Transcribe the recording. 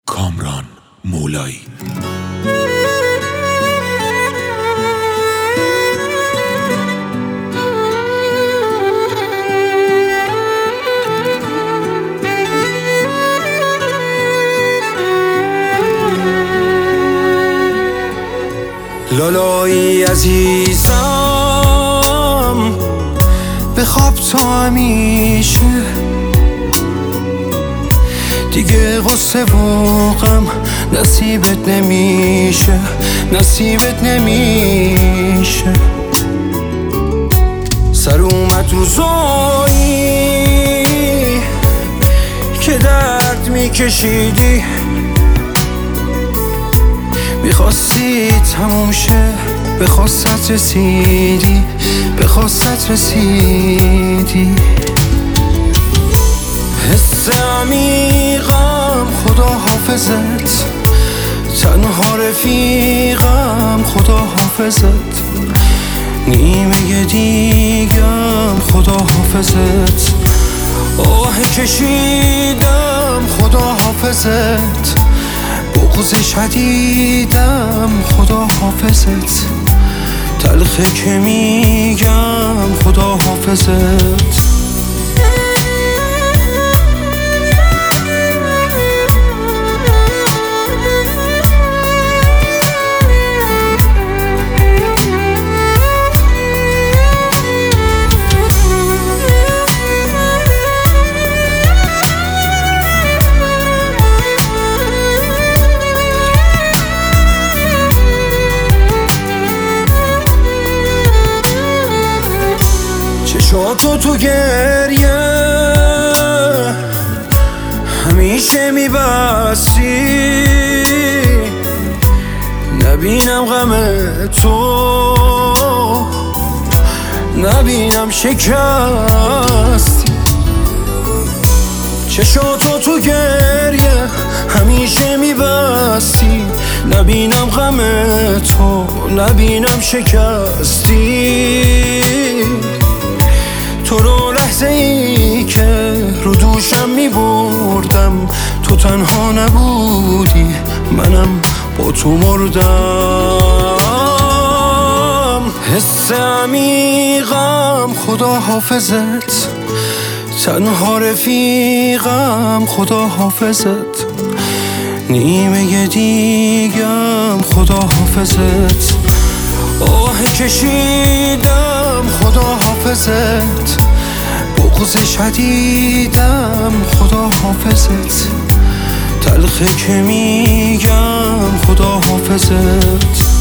کامران مولایی. لالایی عزیزم بخواب تا همیشه، دیگه غصه و غم نصیبت نمیشه، نصیبت نمیشه. سر اومد روزایی که درد میکشیدی، میخواستی تموم شه، به خواستت رسیدی، به خواستت رسیدی. حس عمیقم خدا حافظت، تنها رفیقم خدا حافظت، نیمه دیگم خدا حافظت، آه کشیدم خدا حافظت، بغض شدیدم خدا حافظت، تلخه که میگم خدا حافظت. چشاتو تو گریه همیشه میبستی، نبینم غم تو، نبینم شکستی. چشاتو تو گریه همیشه میبستی، نبینم غم تو، نبینم شکستی. تو رو لحظه ای که رو دوشم میبردم، تو تنها نبودی، منم با تو مردم. حس عمیقم خدا حافظت، تنها رفیقم خدا حافظت، نیمه دیگم خدا حافظت، آه کشیدم خدا حافظت، بغض شدیدم خدا حافظت، تلخه که میگم خدا حافظت.